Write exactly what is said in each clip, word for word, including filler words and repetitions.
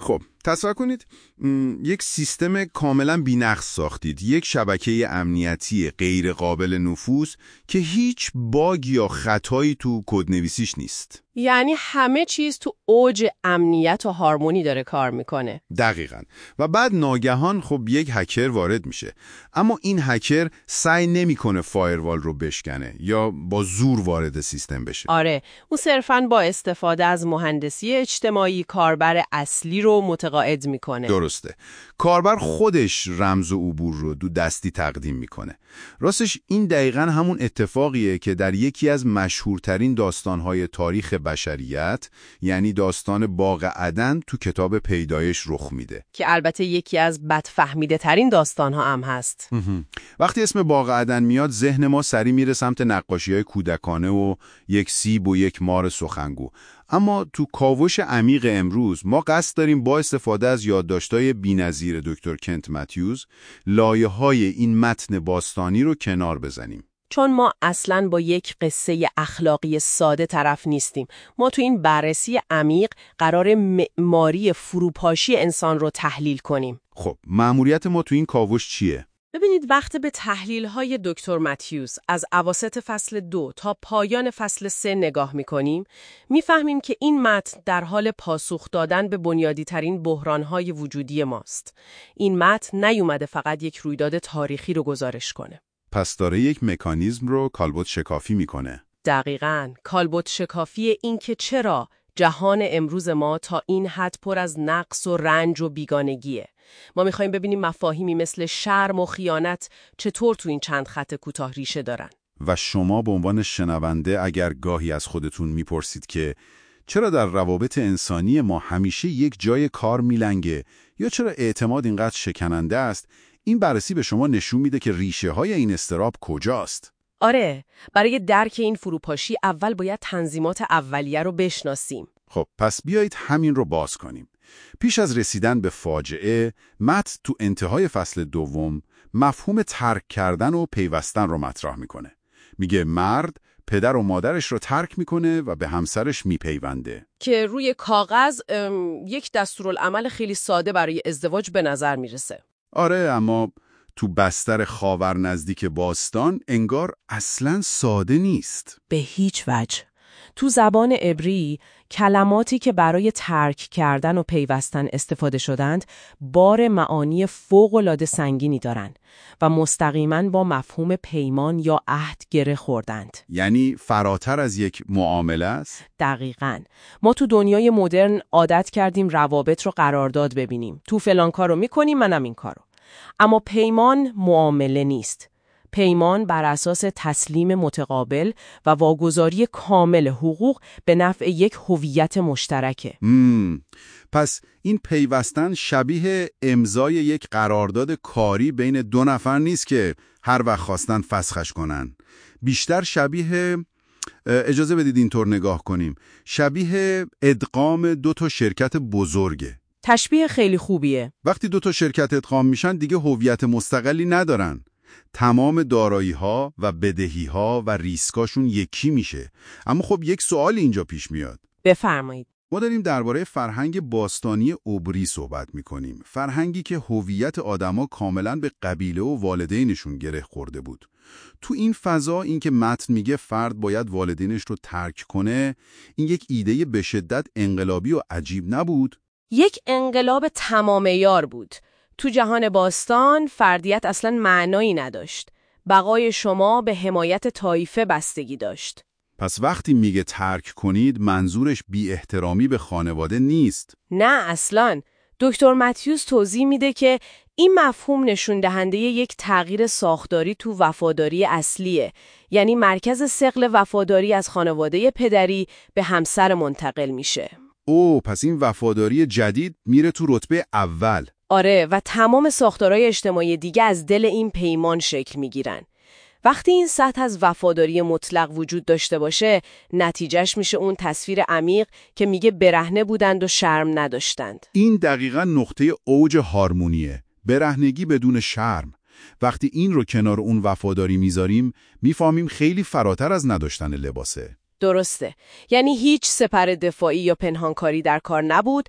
خب تصور کنید یک سیستم کاملا بی‌نقص ساختید، یک شبکه امنیتی غیر قابل نفوذ که هیچ باگ یا خطایی تو کدنویسیش نیست. یعنی همه چیز تو اوج امنیت و هارمونی داره کار میکنه. دقیقاً. و بعد ناگهان خب یک هکر وارد میشه، اما این هکر سعی نمیکنه فایروال رو بشکنه یا با زور وارد سیستم بشه. آره، اون صرفاً با استفاده از مهندسی اجتماعی کاربر اصلی رو متقاعد میکنه. درسته. کاربر خودش رمز و عبور رو دو دستی تقدیم میکنه. راستش این دقیقاً همون اتفاقیه که در یکی از مشهورترین داستانهای تاریخ بشریت، یعنی داستان باغ عدن، تو کتاب پیدایش رخ میده، که البته یکی از بدفهمیده ترین داستانها هم هست. وقتی اسم باغ عدن میاد ذهن ما سری میره سمت نقاشی‌های کودکانه و یک سیب و یک مار سخنگو. اما تو کاوش عمیق امروز ما قصد داریم با استفاده از یادداشت‌های بی‌نظیر دکتر کنت متیوز لایه‌های این متن باستانی رو کنار بزنیم. چون ما اصلاً با یک قصه اخلاقی ساده طرف نیستیم. ما تو این بررسی عمیق قرار معماری فروپاشی انسان رو تحلیل کنیم. خب مأموریت ما تو این کاوش چیه؟ ببینید، وقت به تحلیل‌های دکتر متیوز از اواسط فصل دو تا پایان فصل سه نگاه می‌کنیم، می‌فهمیم که این متن در حال پاسخ دادن به بنیادی‌ترین بحران‌های وجودی ماست. این متن نیومده فقط یک رویداد تاریخی رو گزارش کنه. پس داره یک مکانیزم رو کالبد شکافی میکنه. دقیقاً، کالبد شکافی این که چرا جهان امروز ما تا این حد پر از نقص و رنج و بیگانگیه. ما میخوایم ببینیم مفاهیمی مثل شرم و خیانت چطور تو این چند خط کوتاه ریشه دارن. و شما به عنوان شنونده اگر گاهی از خودتون میپرسید که چرا در روابط انسانی ما همیشه یک جای کار میلنگه یا چرا اعتماد اینقدر شکننده است، این بررسی به شما نشون میده که ریشه های این اضطراب کجاست. آره، برای درک این فروپاشی اول باید تنظیمات اولیه رو بشناسیم. خب پس بیایید همین رو باز کنیم. پیش از رسیدن به فاجعه، متن تو انتهای فصل دوم مفهوم ترک کردن و پیوستن رو مطرح میکنه. میگه مرد پدر و مادرش رو ترک میکنه و به همسرش میپیونده. که روی کاغذ یک دستورالعمل خیلی ساده برای ازدواج به نظر میرسه. آره، اما تو بستر خاور نزدیک باستان انگار اصلاً ساده نیست. به هیچ وجه. تو زبان عبری کلماتی که برای ترک کردن و پیوستن استفاده شدند بار معانی فوق‌العاده سنگینی دارند و مستقیما با مفهوم پیمان یا عهد گره خوردند. یعنی فراتر از یک معامله است؟ دقیقاً. ما تو دنیای مدرن عادت کردیم روابط رو قرارداد ببینیم. تو فلان کارو میکنیم، منم این کارو. اما پیمان معامله نیست. پیمان بر اساس تسلیم متقابل و واگذاری کامل حقوق به نفع یک هویت مشترکه. مم. پس این پیوستن شبیه امضای یک قرارداد کاری بین دو نفر نیست که هر وقت خواستن فسخش کنن. بیشتر شبیه، اجازه بدید اینطور نگاه کنیم، شبیه ادغام دو تا شرکت بزرگه. تشبیه خیلی خوبیه. وقتی دو تا شرکت ادغام میشن دیگه هویت مستقلی ندارن. تمام دارایی‌ها و بدهی‌ها و ریسکاشون یکی میشه. اما خب یک سوال اینجا پیش میاد. بفرمایید. ما داریم درباره فرهنگ باستانی عبری صحبت میکنیم. فرهنگی که هویت آدما کاملا به قبیله و والدینشون گره خورده بود. تو این فضا این که متن میگه فرد باید والدینش رو ترک کنه، این یک ایده به شدت انقلابی و عجیب نبود؟ یک انقلاب تمام یار بود. تو جهان باستان فردیت اصلا معنایی نداشت. بقای شما به حمایت طایفه بستگی داشت. پس وقتی میگه ترک کنید منظورش بی احترامی به خانواده نیست؟ نه اصلاً. دکتر متیوز توضیح میده که این مفهوم نشون دهنده یک تغییر ساختاری تو وفاداری اصلیه. یعنی مرکز ثقل وفاداری از خانواده پدری به همسر منتقل میشه. او پس این وفاداری جدید میره تو رتبه اول. آره، و تمام ساختارهای اجتماعی دیگه از دل این پیمان شکل میگیرن. وقتی این سطح از وفاداری مطلق وجود داشته باشه، نتیجهش میشه اون تصویر عمیق که میگه برهنه بودند و شرم نداشتند. این دقیقاً نقطه اوج هارمونیه. برهنگی بدون شرم. وقتی این رو کنار اون وفاداری میذاریم، میفهمیم خیلی فراتر از نداشتن لباسه. درسته. یعنی هیچ سپر دفاعی یا پنهانکاری در کار نبود،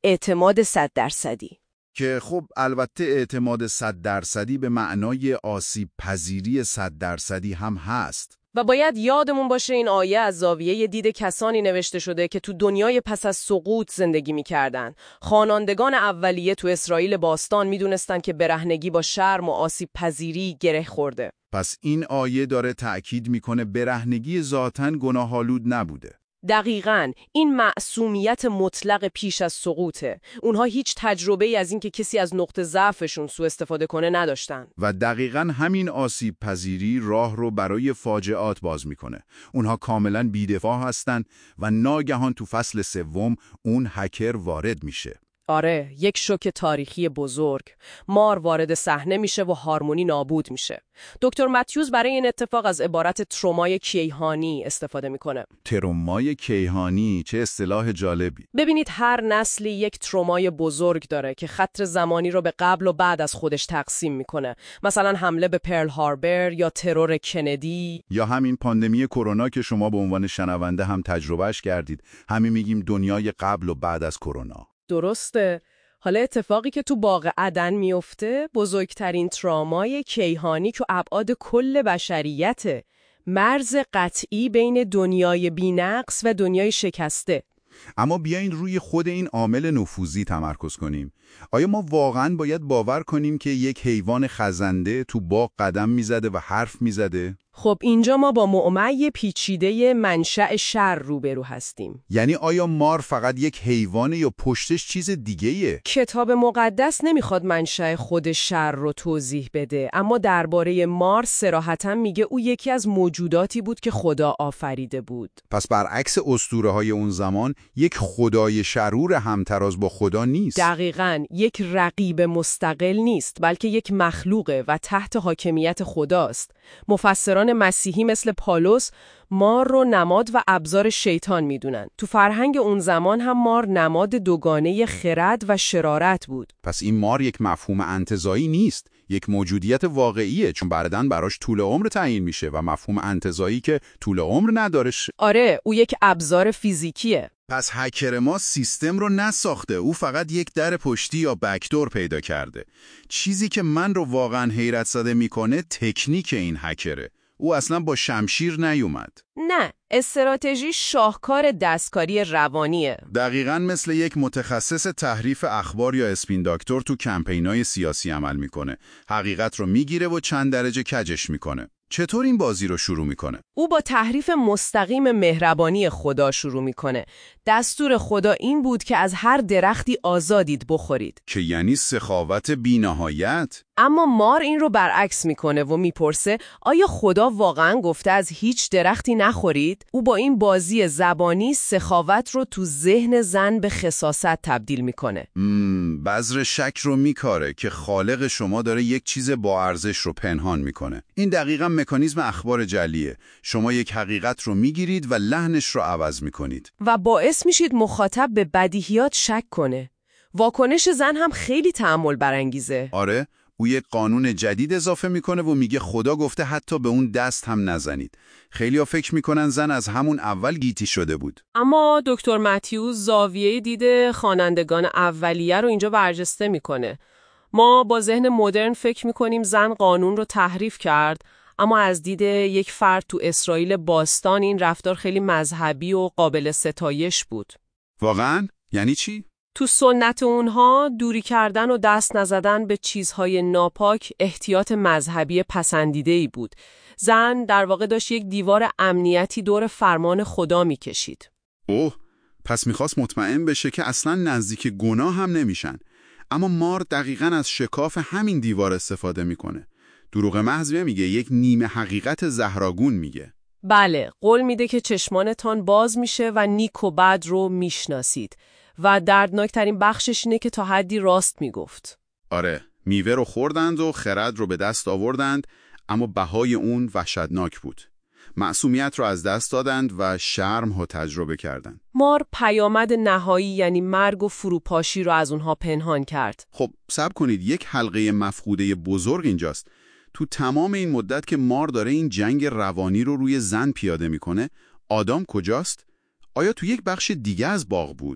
اعتماد صد درصدی. که خب البته اعتماد صد درصدی به معنای آسیب پذیری صد درصدی هم هست. و باید یادمون باشه این آیه از زاویه دید کسانی نوشته شده که تو دنیای پس از سقوط زندگی می‌کردن. خوانندگان اولیه تو اسرائیل باستان می‌دونستن که برهنگی با شرم و آسیب پذیری گره خورده. پس این آیه داره تأکید میکنه برهنگی ذاتاً گناه‌آلود نبوده. دقیقاً، این معصومیت مطلق پیش از سقوطه. اونها هیچ تجربه‌ای از این که کسی از نقطه ضعفشون سوء استفاده کنه نداشتن. و دقیقاً همین آسیب پذیری راه رو برای فاجعات باز میکنه. اونها کاملاً بی‌دفاع هستن و ناگهان تو فصل سوم اون هکر وارد میشه. آره، یک شوک تاریخی بزرگ. مار وارد صحنه میشه و هارمونی نابود میشه. دکتر متیوس برای این اتفاق از عبارت ترومای کیهانی استفاده میکنه. ترومای کیهانی، چه اصطلاح جالبی. ببینید هر نسلی یک ترومای بزرگ داره که خط زمانی رو به قبل و بعد از خودش تقسیم میکنه. مثلا حمله به پرل هاربر یا ترور کندی یا همین پاندمی کرونا که شما به عنوان شنونده هم تجربهش کردید. همین میگیم دنیای قبل و بعد از کرونا. درسته. حالا اتفاقی که تو باغ عدن میفته بزرگترین ترامای کیهانی که ابعاد کل بشریته. مرز قطعی بین دنیای بی‌نقص و دنیای شکسته. اما بیاین روی خود این عامل نفوذی تمرکز کنیم. آیا ما واقعاً باید باور کنیم که یک حیوان خزنده تو باغ قدم میزده و حرف میزده؟ خب اینجا ما با معمای پیچیده منشأ شر روبرو هستیم. یعنی آیا مار فقط یک حیوانه یا پشتش چیز دیگه‌ایه؟ کتاب مقدس نمیخواد منشأ خود شر رو توضیح بده، اما درباره مار صراحتاً میگه او یکی از موجوداتی بود که خدا آفریده بود. پس برعکس اسطوره‌های اون زمان یک خدای شرور همتراز با خدا نیست. دقیقاً، یک رقیب مستقل نیست، بلکه یک مخلوقه و تحت حاکمیت خداست. مفسران مسیحی مثل پالوس مار رو نماد و ابزار شیطان میدونن. تو فرهنگ اون زمان هم مار نماد دوگانه خرد و شرارت بود. پس این مار یک مفهوم انتزاعی نیست، یک موجودیت واقعیه، چون بعداً براش طول عمر تعیین میشه و مفهوم انتزاعی که طول عمر ندارش. آره، او یک ابزار فیزیکیه. پس هکر ما سیستم رو نساخته، او فقط یک در پشتی یا بکدور پیدا کرده. چیزی که من رو واقعاً حیرت زده میکنه تکنیک این هکره. او اصلا با شمشیر نیومد. نه، استراتژی شاهکار دستکاری روانیه. دقیقاً مثل یک متخصص تحریف اخبار یا اسپین داکتور تو کمپینای سیاسی عمل میکنه. حقیقت رو میگیره و چند درجه کجش میکنه. چطور این بازی رو شروع میکنه؟ او با تحریف مستقیم مهربانی خدا شروع میکنه. دستور خدا این بود که از هر درختی آزادید بخورید. که یعنی سخاوت بی‌نهایت؟ اما مار این رو برعکس میکنه و میپرسه آیا خدا واقعا گفته از هیچ درختی نخورید؟ او با این بازی زبانی سخاوت رو تو ذهن زن به خساست تبدیل میکنه. مم، بذر شک رو میکاره که خالق شما داره یک چیز با ارزش رو پنهان میکنه. این دقیقاً مکانیزم اخبار جعلیه. شما یک حقیقت رو میگیرید و لحنش رو عوض میکنید. و باعث میشید مخاطب به بدیهیات شک کنه. واکنش زن هم خیلی تأمل برانگیزه. آره، او یک قانون جدید اضافه میکنه و میگه خدا گفته حتی به اون دست هم نزنید. خیلی‌ها فکر میکنن زن از همون اول گیتی شده بود. اما دکتر متیوس زاویه دید خوانندگان اولیه رو اینجا برجسته میکنه. ما با ذهن مدرن فکر میکنیم زن قانون رو تحریف کرد، اما از دید یک فرد تو اسرائیل باستان این رفتار خیلی مذهبی و قابل ستایش بود. واقعاً؟ یعنی چی؟ تو سنت اونها دوری کردن و دست نزدن به چیزهای ناپاک احتیاط مذهبی پسندیده‌ای بود. زن در واقع داشت یک دیوار امنیتی دور فرمان خدا میکشید. اوه، پس میخواست مطمئن بشه که اصلاً نزدیک گناه هم نمیشن. اما مار دقیقاً از شکاف همین دیوار استفاده میکنه. دروغ محض میگه، یک نیمه حقیقت زهراگون میگه. بله، قول میده که چشمانتان باز میشه و نیک و بد رو میشناسید. و دردناکترین بخشش اینه که تا حدی راست میگفت. آره، میوه رو خوردند و خرد رو به دست آوردند، اما بهای اون وحشتناک بود. معصومیت رو از دست دادند و شرم رو تجربه کردند. مار پیامد نهایی یعنی مرگ و فروپاشی رو از اونها پنهان کرد. خب صبر کنید، یک حلقه مفقوده بزرگ اینجاست. تو تمام این مدت که مار داره این جنگ روانی رو روی زن پیاده میکنه، آدام کجاست؟ آیا تو یک بخش دیگه از باغ بود؟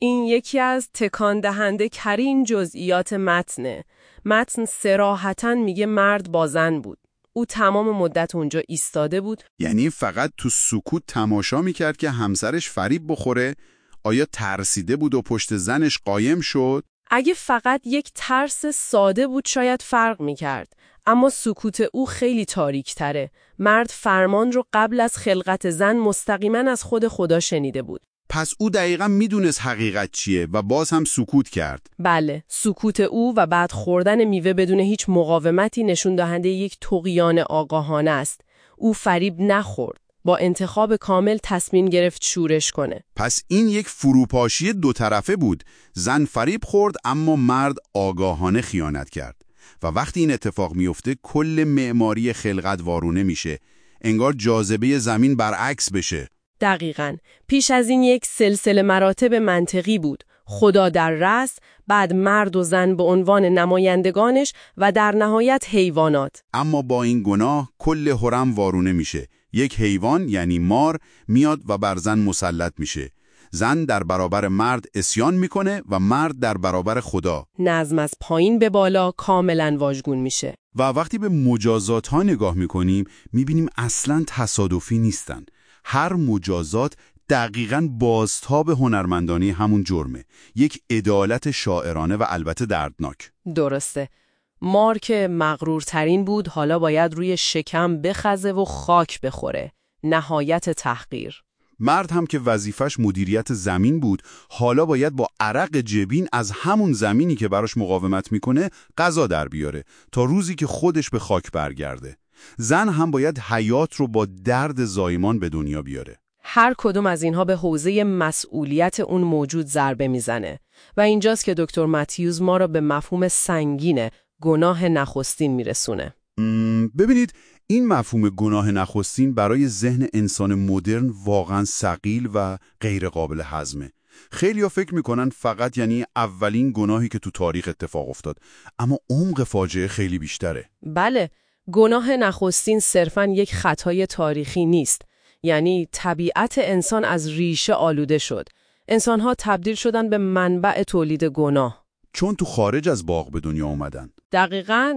این یکی از تکان دهنده ترین جزئیات متنه. متن صراحتاً میگه مرد با زن بود. او تمام مدت اونجا ایستاده بود. یعنی فقط تو سکوت تماشا میکرد که همسرش فریب بخوره؟ آیا ترسیده بود و پشت زنش قایم شد؟ اگه فقط یک ترس ساده بود شاید فرق میکرد. اما سکوت او خیلی تاریک تره. مرد فرمان رو قبل از خلقت زن مستقیما از خود خدا شنیده بود. پس او دقیقاً میدونست حقیقت چیه و باز هم سکوت کرد. بله، سکوت او و بعد خوردن میوه بدون هیچ مقاومتی نشون دهنده یک طغیان آگاهانه است. او فریب نخورد. با انتخاب کامل تصمیم گرفت شورش کنه. پس این یک فروپاشی دو طرفه بود. زن فریب خورد اما مرد آگاهانه خیانت کرد. و وقتی این اتفاق میفته کل معماری خلقت وارونه میشه. انگار جاذبه زمین برعکس بشه. دقیقاً. پیش از این یک سلسله مراتب منطقی بود. خدا در رأس، بعد مرد و زن به عنوان نمایندگانش و در نهایت حیوانات. اما با این گناه کل هرم وارونه میشه. یک حیوان یعنی مار میاد و بر زن مسلط میشه. زن در برابر مرد عصیان میکنه و مرد در برابر خدا. نظم از پایین به بالا کاملا واژگون میشه. و وقتی به مجازات ها نگاه میکنیم میبینیم اصلاً تصادفی نیستن. هر مجازات دقیقاً بازتاب هنرمندانه همون جرمه. یک عدالت شاعرانه و البته دردناک. درسته. مار که مغرورترین بود حالا باید روی شکم بخزه و خاک بخوره. نهایت تحقیر. مرد هم که وظیفش مدیریت زمین بود حالا باید با عرق جبین از همون زمینی که براش مقاومت میکنه غذا در بیاره تا روزی که خودش به خاک برگرده. زن هم باید حیات رو با درد زایمان به دنیا بیاره. هر کدوم از اینها به حوزه مسئولیت اون موجود ضربه میزنه و اینجاست که دکتر متیوز ما را به مفهوم سنگین گناه نخستین میرسونه. ببینید این مفهوم گناه نخستین برای ذهن انسان مدرن واقعا ثقیل و غیر قابل هضمه. خیلی‌ها فکر میکنن فقط یعنی اولین گناهی که تو تاریخ اتفاق افتاد، اما عمق فاجعه خیلی بیشتره. بله، گناه نخستین صرفاً یک خطای تاریخی نیست. یعنی طبیعت انسان از ریشه آلوده شد. انسان‌ها تبدیل شدن به منبع تولید گناه. چون تو خارج از باغ به دنیا اومدن. دقیقاً.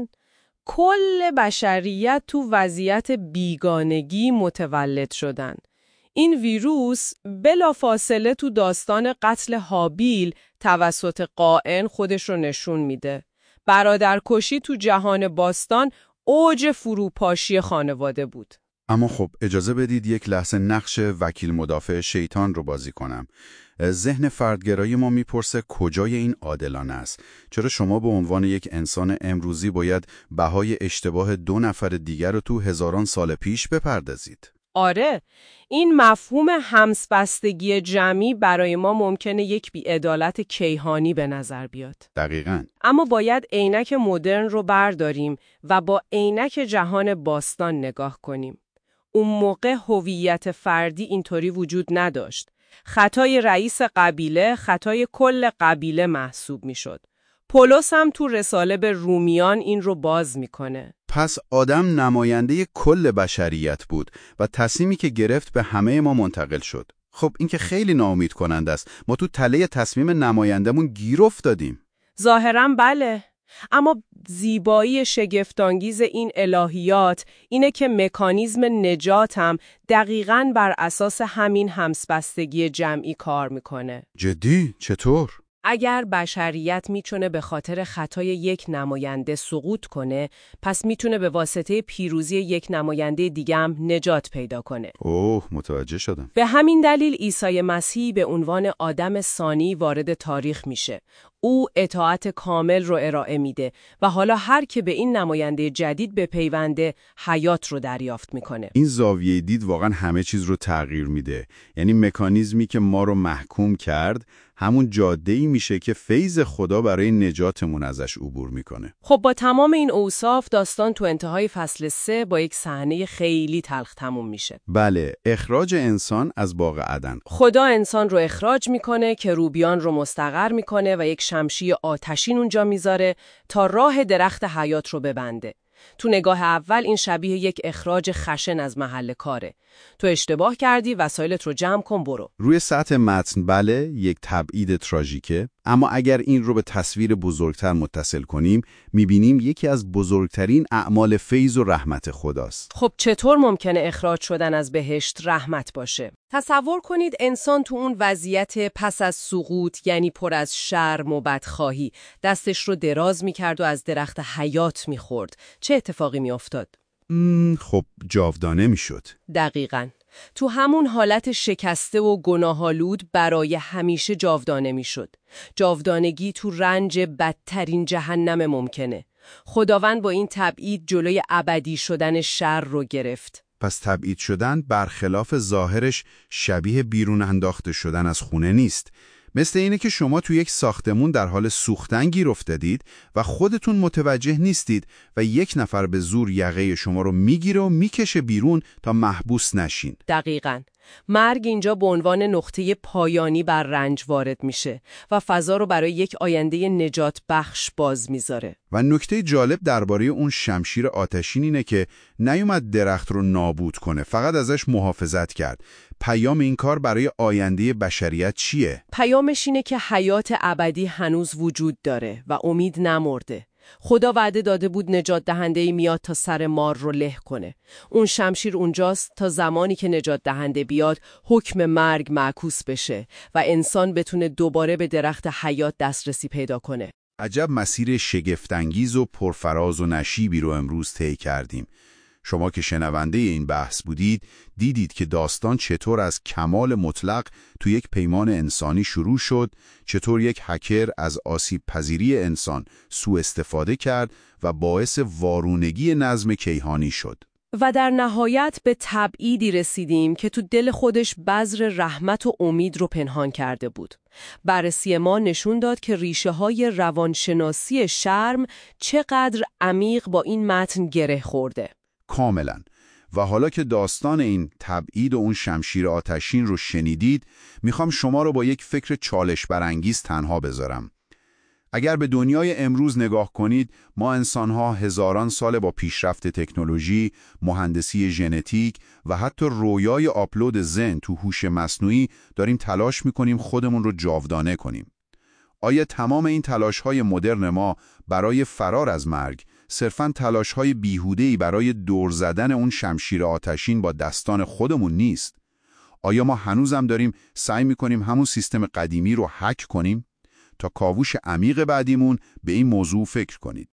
کل بشریت تو وضعیت بیگانگی متولد شدن. این ویروس بلافاصله تو داستان قتل هابیل توسط قائن خودش رو نشون میده. برادرکشی تو جهان باستان اوج فروپاشی خانواده بود. اما خب اجازه بدید یک لحظه نقش وکیل مدافع شیطان رو بازی کنم. ذهن فردگرایی ما میپرسه کجای این عادلانه است؟ چرا شما به عنوان یک انسان امروزی باید بهای اشتباه دو نفر دیگر رو تو هزاران سال پیش بپردازید؟ آره، این مفهوم همسبستگی جمعی برای ما ممکنه یک بی‌عدالت کیهانی به نظر بیاد. دقیقاً. اما باید عینک مدرن رو برداریم و با عینک جهان باستان نگاه کنیم. اون موقع هویت فردی اینطوری وجود نداشت. خطای رئیس قبیله خطای کل قبیله محسوب میشد. پولس هم تو رساله به رومیان این رو باز میکنه. پس آدم نماینده کل بشریت بود و تصمیمی که گرفت به همه ما منتقل شد. خب این که خیلی ناامید کننده است. ما تو تله تصمیم نمایندمون گیر افتادیم. ظاهراً بله. اما زیبایی شگفتانگیز این الهیات اینه که مکانیزم نجات هم دقیقاً بر اساس همین همسبستگی جمعی کار میکنه. جدی؟ چطور؟ اگر بشریت میتونه به خاطر خطای یک نماینده سقوط کنه، پس میتونه به واسطه پیروزی یک نماینده دیگه هم نجات پیدا کنه. اوه، متوجه شدم. به همین دلیل عیسی مسیح به عنوان آدم ثانی وارد تاریخ میشه. او اطاعت کامل رو ارائه میده و حالا هر که به این نماینده جدید بپیونده حیات رو دریافت میکنه. این زاویه دید واقعا همه چیز رو تغییر میده. یعنی مکانیزمی که ما رو محکوم کرد همون جاده‌ای میشه که فیض خدا برای نجاتمون ازش عبور میکنه. خب با تمام این اوصاف داستان تو انتهای فصل سه با یک صحنه خیلی تلخ تموم میشه. بله، اخراج انسان از باغ عدن. خدا انسان رو اخراج میکنه، کروبیان رو مستقر میکنه و یک شمشیر آتشین اونجا میذاره تا راه درخت حیات رو ببنده. تو نگاه اول این شبیه یک اخراج خشن از محل کاره. تو اشتباه کردی، وسایلت رو جمع کن برو. روی سطح متن بله، یک تبعید تراژیکه، اما اگر این رو به تصویر بزرگتر متصل کنیم، میبینیم یکی از بزرگترین اعمال فیض و رحمت خداست. خب چطور ممکنه اخراج شدن از بهشت رحمت باشه؟ تصور کنید انسان تو اون وضعیت پس از سقوط، یعنی پر از شرم و بدخواهی، دستش رو دراز میکرد و از درخت حیات میخورد. چه اتفاقی میافتاد؟ خب جاودانه میشد. دقیقاً. تو همون حالت شکسته و گناهالود برای همیشه جاودانه میشد. جاودانگی تو رنج بدترین جهنم ممکنه. خداوند با این تبعید جلوی ابدی شدن شر رو گرفت. پس تبعید شدن برخلاف ظاهرش شبیه بیرون انداخته شدن از خونه نیست. مثل اینه که شما تو یک ساختمون در حال سوختن گیر افتادید و خودتون متوجه نیستید و یک نفر به زور یقه شما رو میگیره و میکشه بیرون تا محبوس نشین. دقیقاً. مرگ اینجا به عنوان نقطه پایانی بر رنج وارد میشه و فضا رو برای یک آینده نجات بخش باز میذاره. و نکته جالب درباره اون شمشیر آتشین اینه که نیومد درخت رو نابود کنه، فقط ازش محافظت کرد. پیام این کار برای آینده بشریت چیه؟ پیامش اینه که حیات ابدی هنوز وجود داره و امید نمرده. خدا وعده داده بود نجات دهنده‌ای میاد تا سر مار رو له کنه. اون شمشیر اونجاست تا زمانی که نجات دهنده بیاد حکم مرگ معکوس بشه و انسان بتونه دوباره به درخت حیات دسترسی پیدا کنه. عجب مسیر شگفت‌انگیز و پرفراز و نشیبی رو امروز طی کردیم. شما که شنونده این بحث بودید دیدید که داستان چطور از کمال مطلق تو یک پیمان انسانی شروع شد، چطور یک هکر از آسیب پذیری انسان سوء استفاده کرد و باعث وارونگی نظم کیهانی شد. و در نهایت به تبعیدی رسیدیم که تو دل خودش بذر رحمت و امید رو پنهان کرده بود. بررسی ما نشون داد که ریشه های روانشناسی شرم چقدر عمیق با این متن گره خورده. کاملا. و حالا که داستان این تبعید و اون شمشیر آتشین رو شنیدید، میخوام شما رو با یک فکر چالش برانگیز تنها بذارم. اگر به دنیای امروز نگاه کنید، ما انسانها هزاران سال با پیشرفت تکنولوژی، مهندسی ژنتیک و حتی رویای آپلود ذهن تو هوش مصنوعی داریم تلاش میکنیم خودمون رو جاودانه کنیم. آیا تمام این تلاش‌های مدرن ما برای فرار از مرگ صرفاً تلاش‌های بیهوده‌ای برای دور زدن اون شمشیر آتشین با دستان خودمون نیست؟ آیا ما هنوزم داریم سعی می‌کنیم همون سیستم قدیمی رو هک کنیم؟ تا کاوش عمیق بعدیمون به این موضوع فکر کنید.